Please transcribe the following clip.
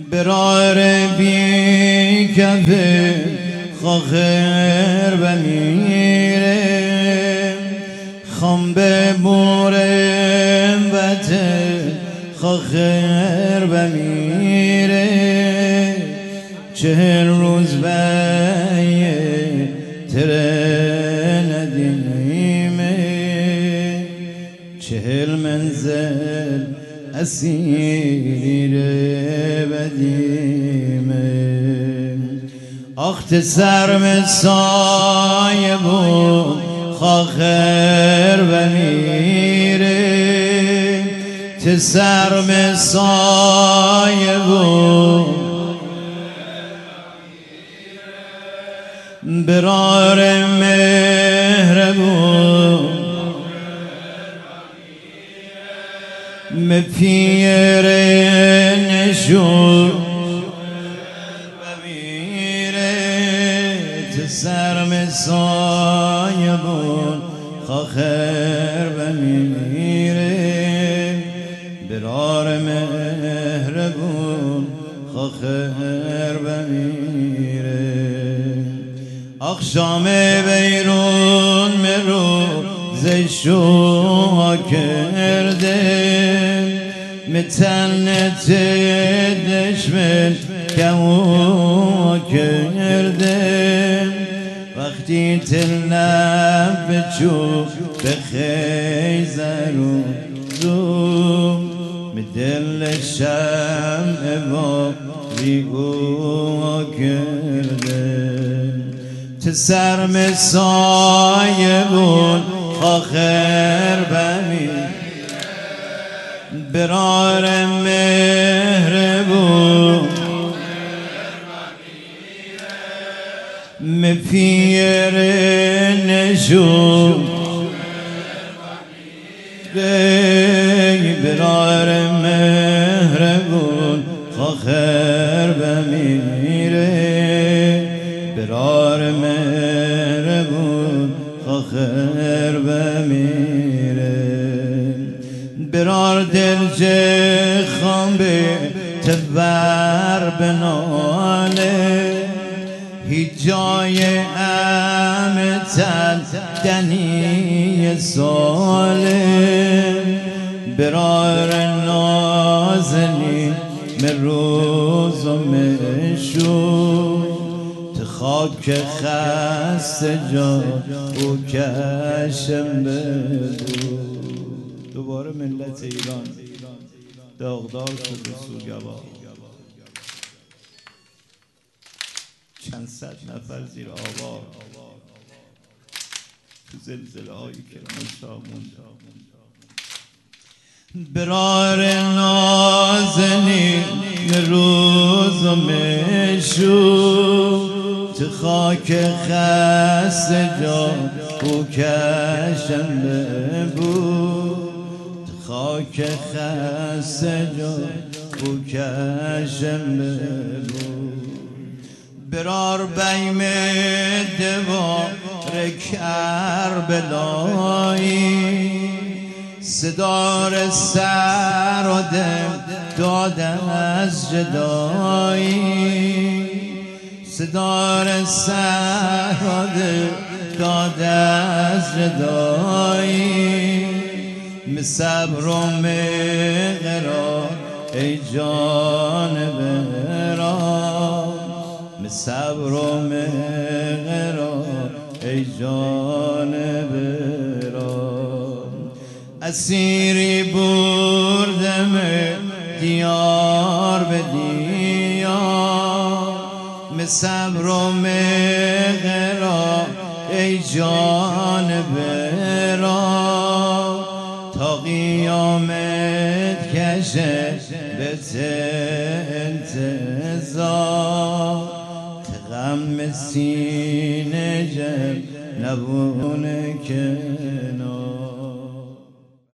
برار بی کفه خاخر بمیره خم بمورم بته خاخر بمیره 40 روز بیه تره ندیمه 40 منزل اسیر بدیمه آخت سرم سایه بود خاخر بمیره تسرم سایه بود برار مهر بود مپیر نشون بمیره تسرم سایه بود خاخر بمیره برار مهر بود خاخر بمیره اخشام بیرون مرو زشو کرده متنت دشمن کمو کرده وقتی تلنب بچو به خیزر و زوم مدل شمع با ریگو کرده تسرم سایه بود خاخر بمیره برار مهر بود مپیر نشون برار مهر بود خاخر بمیره برار مهر بود خاخر بمیره برار دل خام به تبر بناله هیچ جای امتن دنی ساله برار نازنی مروز و مشو خاک خست جا او کشم بدو دوباره ملت ایران داغدار شد به سوگوار چند صد نفر زیر آوار تو زلزله هایی که مشامون برار نازنین روز و مشو تو خاک خست جا او کشم بود خاک خست جا او کشم بود برار بیم دوار کربلایی صدار سر و دم دادم از جدایی صدار سر و دم داد از جدایی صبر و مقرار ای جان برام صبر و مقرار ای جان برام اسیری بردم دیار به دیار صبر و مقرار ای جان برام تا قیامت کشه به انتظار غم سینه جم نبونه که